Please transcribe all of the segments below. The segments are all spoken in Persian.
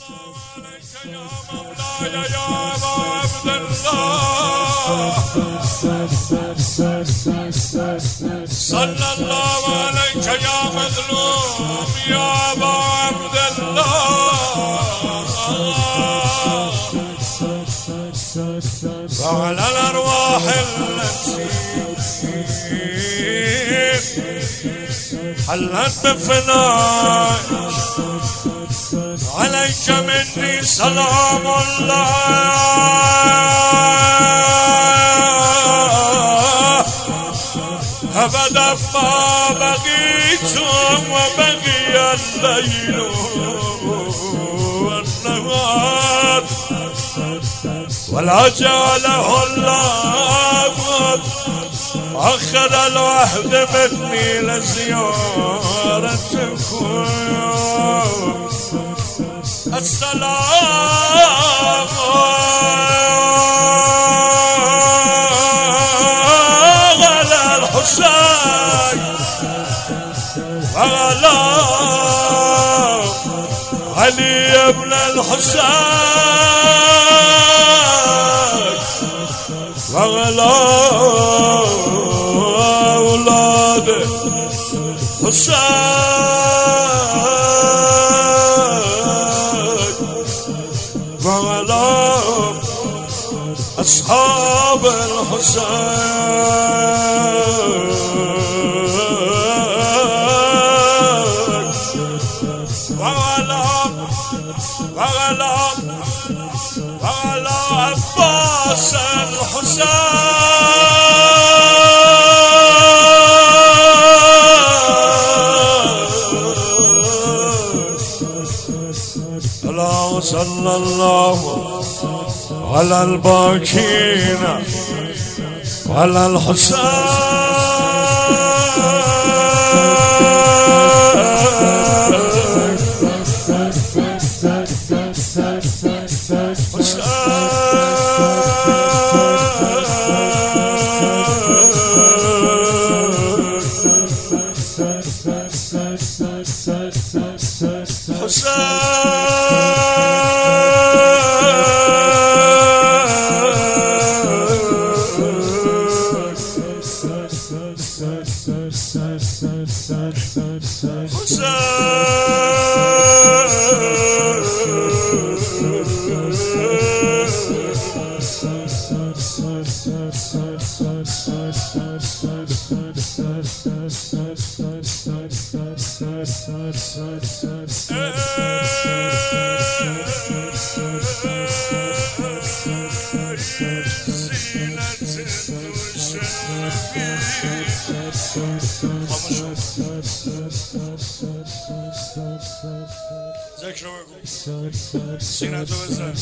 يا مولاي يا أبا عبد الله صلى الله عليك يا مظلوم يا أبا عبد الله وعلى الأرواح التي حلت بفنائك عليك مني سلام الله أبدا ما بقيت وبقي الليل والنهار ولا جعله الله أخذ الوحد مني لزيارتكم السلام على الحسين وعلى علي بن الحسين وعلى أولاد حسين وعلى أصحاب الحسين وعلى عباس الحسين صلى الله على الباكين وعلى ذکر بگو سینتو بزن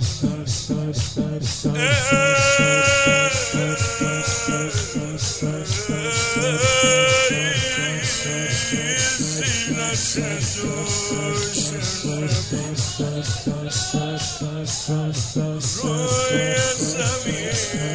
روی زمین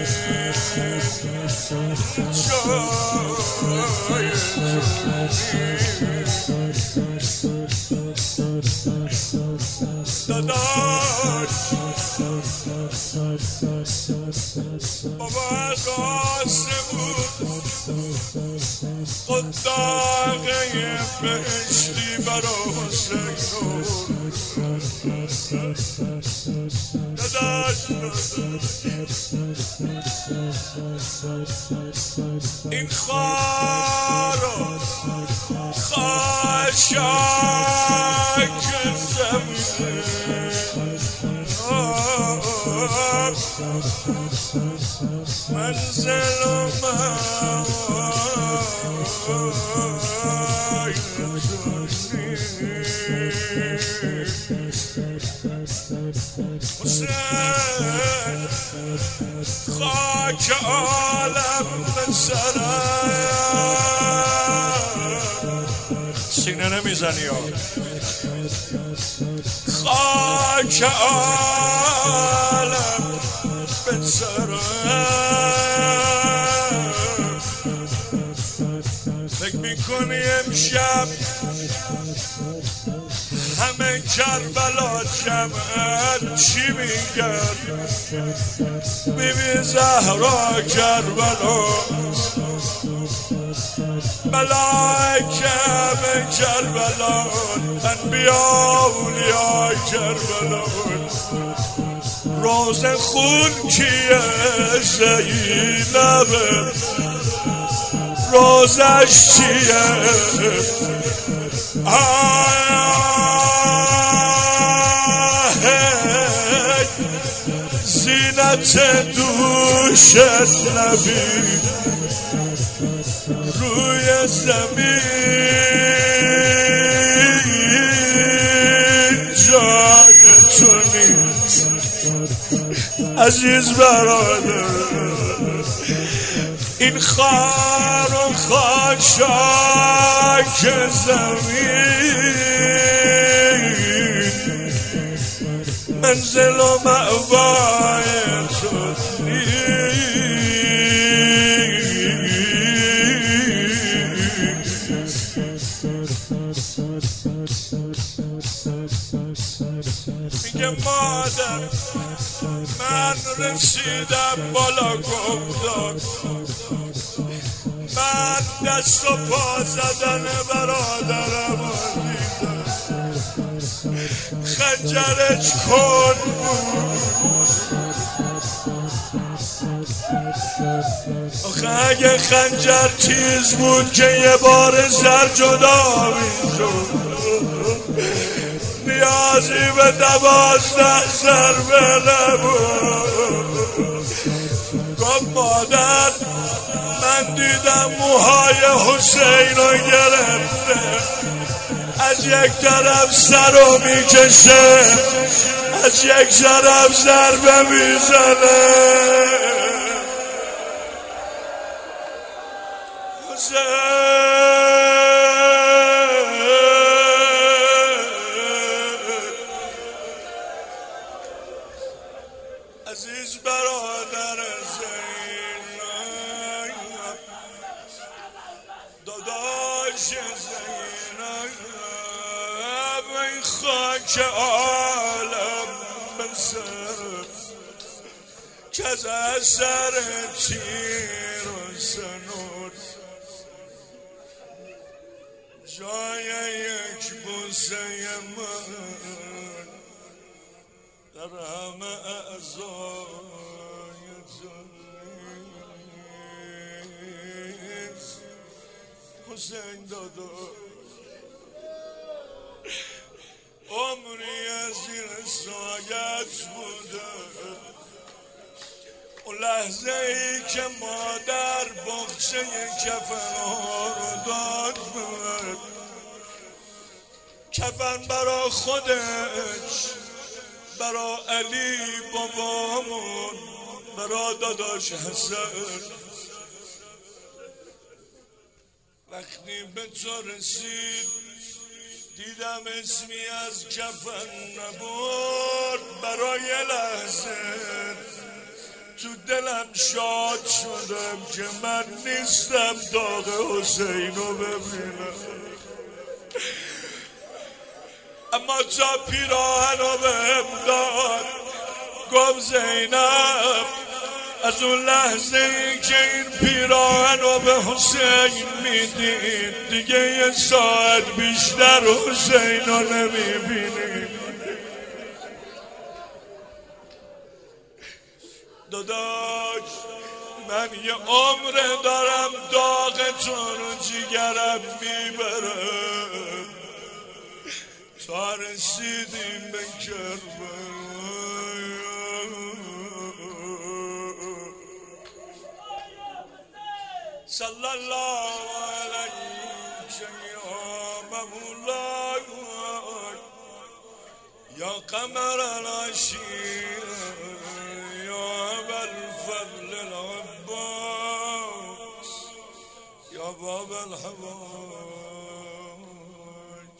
قداغه بهشتی برا حسین این خارو خاشاک زمین منزل و خاک عالم سرم سینه نمیزنی ها خاک عالم بسرم فکر میکنی امشب همه کربلا جمعن چی میگن؟ بیبی زهرا کربلا، ملائکه همه کربلا، انبیا اولیای کربلا. روز خون کیه؟ زینبه، روزش چیه؟ زینت دوش نبی روی زمین جای تو نیست عزیز برادر. این خار و خاشاک زمین منزل و مأوای تو نیست. میگه مادر من رسیدم بالا گفتار، من دست و پا زدن برادرم دیدم، خنجرش کن آخه اگه خنجر تیز بود که یه بار سر جدا میشد، نیازی به 12 ضربه نبود. گفت مادر من دیدم موهای حسین رو گرفته، از یک طرف سر رو میکشه، از یک طرف ضربه میزنه. عزیز برادر زینب، داداش زینب، ای خاک عالم بسر که از اثر تیر و سنور جای یک بوسه من در همه اعضای تو نیست. حسین داداش عمری زیر سایت بوده، اون لحظه ای که مادر بخشه کفنها رو داد بود، کفن برا خودش، برا علی بابامون، برا داداش حسن. وقتی به تو رسید دیدم اسمی از کفن نبود، برای لحظه تو دلم شاد شدم که من نیستم داغ حسین رو ببینم. اما تا پیراهن رو بهم داد گفت زینب از اون لحظه ای که این پیراهن رو به حسین میدید دیگه یه ساعت بیشتر حسین رو نمیبینید. داداش من یه عمر دارم داغتون رو جیگرم میبرم تا رسیدیم به کربلا. صلی الله علیک یا مولاي یا قمر العشیر یا ابا الفضل العباس یا باب الحوائج.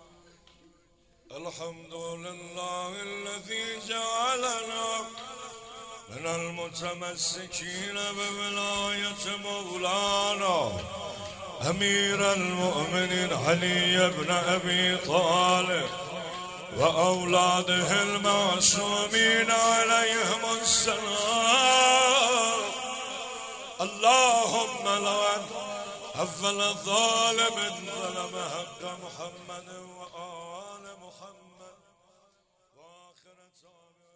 الحمد لله الذي جعلنا من المتمسكين بولاية مولانا أمير المؤمنين علي بن أبي طالب وأولاده المعصومين عليهم السلام. اللهم لو أن أفل ظالم ظلم حق محمد وآل محمد وآخر